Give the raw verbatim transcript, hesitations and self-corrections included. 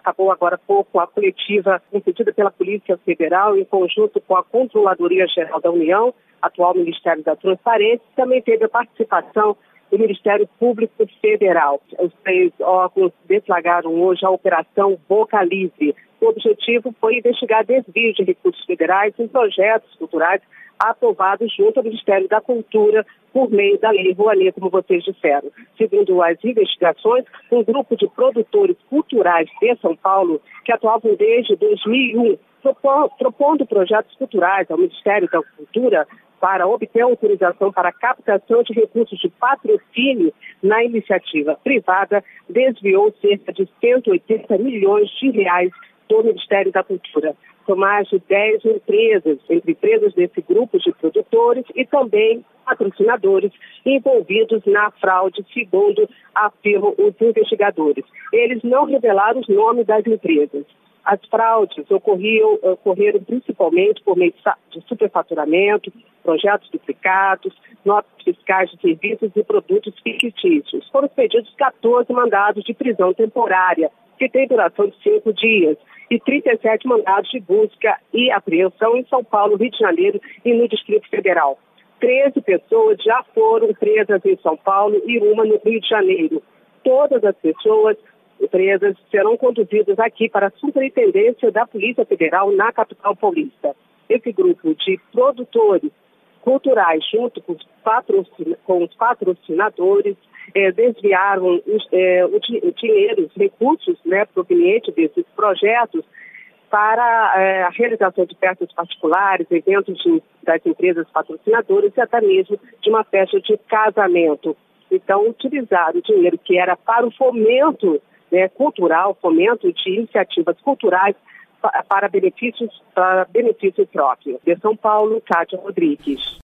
acabou agora há pouco a coletiva concedida pela Polícia Federal em conjunto com a Controladoria Geral da União, atual Ministério da Transparência, também teve a participação do Ministério Público Federal. Os três órgãos deflagraram hoje a Operação Boca Livre. O objetivo foi investigar desvio de recursos federais em projetos culturais aprovados junto ao Ministério da Cultura por meio da Lei Rouanet, como vocês disseram. Segundo as investigações, um grupo de produtores culturais de São Paulo, que atuavam desde dois mil e um, propô, propondo projetos culturais ao Ministério da Cultura para obter autorização para a captação de recursos de patrocínio na iniciativa privada, desviou cerca de cento e oitenta milhões de reais do Ministério da Cultura. São mais de dez empresas, entre empresas desse grupo de produtores e também patrocinadores envolvidos na fraude, segundo afirmam os investigadores. Eles não revelaram os nomes das empresas. As fraudes ocorriam, ocorreram principalmente por meio de superfaturamento, projetos duplicados, notas fiscais de serviços e produtos fictícios. Foram pedidos quatorze mandados de prisão temporária, que tem duração de cinco dias, e trinta e sete mandados de busca e apreensão em São Paulo, Rio de Janeiro e no Distrito Federal. treze pessoas já foram presas em São Paulo e uma no Rio de Janeiro. Todas as pessoas presas serão conduzidas aqui para a Superintendência da Polícia Federal na capital paulista. Esse grupo de produtores culturais, junto com os, patrocin... com os patrocinadores, eh, desviaram os, eh, o, di... o dinheiro, os recursos, né, provenientes desses projetos para eh, a realização de festas particulares, eventos de, das empresas patrocinadoras e até mesmo de uma festa de casamento. Então, utilizaram o dinheiro que era para o fomento, né, cultural, fomento de iniciativas culturais para benefícios, para benefício próprio. De São Paulo, Cátia Rodrigues.